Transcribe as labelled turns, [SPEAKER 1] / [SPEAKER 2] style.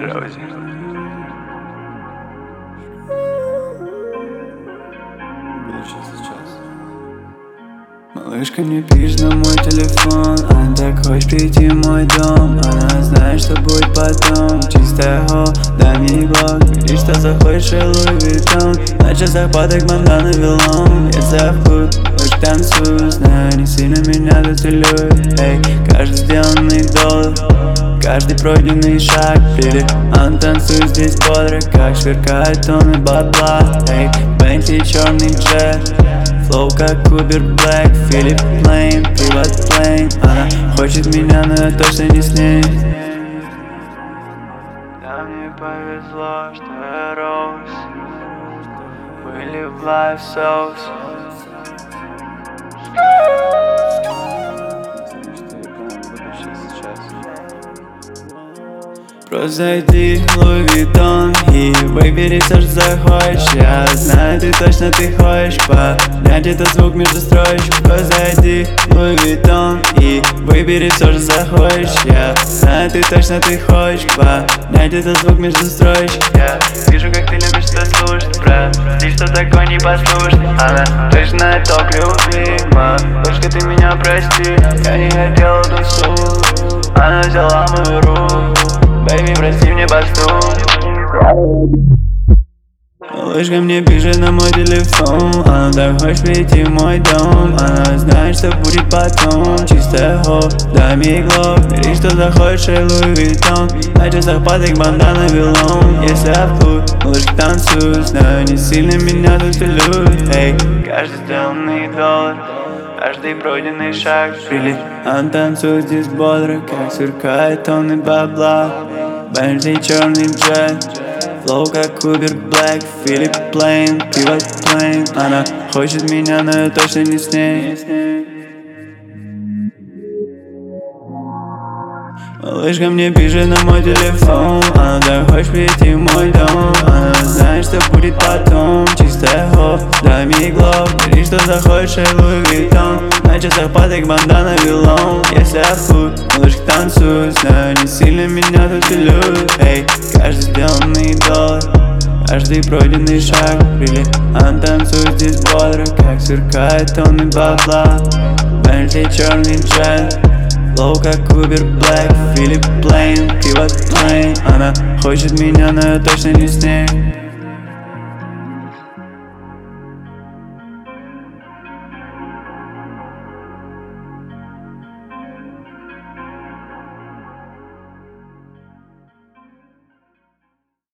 [SPEAKER 1] Дроузи.
[SPEAKER 2] Малышка мне пишет на мой телефон, она так хочет прийти в мой дом. Она знает, что будет потом. Чистая хо, дай мне глок. Говорит, что захочешь Луи Виттон. На часах падает бандана вилом. Я завхуй, лишь танцую. Знаю, не сильно меня дотулюет. Эй, каждый сделанный доллар, каждый пройденный шаг. Прилив, он танцует здесь бодро, как сверкает тонны бабла. Эй, Бентли, черный джет, флоу как Убер Блэк, Филипп Плейн, приват плейн. Она хочет меня, но я точно не с ней. Да, мне повезло, что я рос, были в лайф соус. Просто зайди в Луи Виттон и выбери все, что захочешь. Я знаю, ты точно хочешь понять этот звук между строчек. Просто зайди в Луи Виттон и выбери все, что захочешь. Я знаю, ты точно хочешь понять этот звук между строчек. Я вижу, как ты любишь это слушать, прости, что такой непослушный. Она точно топ любима, только ты меня прости. Я не хотел эту суд, она взяла мою руку. Бэйби, прости мне басту. Малышка мне пишет на мой телефон, она так хочет прийти в мой дом. Она знает, что будет потом. Чистая хо, дай мне глок. Говорит, что захочешь Луи Виттон. На часах падает бандана вилом. Если обхуй, малышка танцует. Знаю, не сильно меня тут любит. Эй, каждый сделанный доллар, каждый пройденный шаг. Прилив, он танцует здесь бодро, как сверкает тонны бабла. Бентли, черный джет, флоу как Убер Блэк, Филипп Плейн, приват плейн. Она хочет меня, но я точно не с ней. Малышка мне пишет на мой телефон, она так хочет прийти в мой дом. Она знает, что будет потом. Чистая хо, дай мне глок. Говорит, что захочешь Луи Виттон. На часах падает бандана вилом. Если обхуй, малышка танцует. Знаю, не сильно меня тут и любит. Эй, каждый сделанный доллар, каждый пройденный шаг. Прилив, он танцует здесь бодро, как сверкает тонны бабла. Бентли, черный джет, флоу как Убер Блэк, Филипп Плейн, приват плейн. Она хочет меня, но я точно не с ней.